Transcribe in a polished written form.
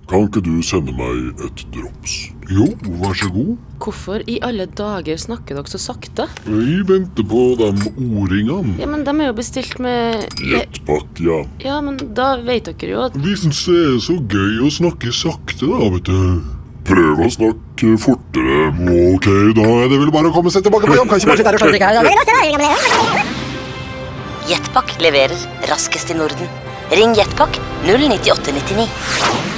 Kan ikke du sende meg et drops? Jo, vær så god. Hvorfor i alle dager snakker dere så sakte? Vi venter på de ordringene. Ja, men de er jo bestilt med... Jetpack, ja. Ja, men da vet dere jo at... Vi synes det er så gøy å snakke sakte da, vet du. Prøv å snakke fortere. Ok, da er det vel bare å komme seg tilbake på jobb. Kan ikke bare sitte her og slå deg. Jetpack leverer raskest i Norden. Ring Jetpack 09899.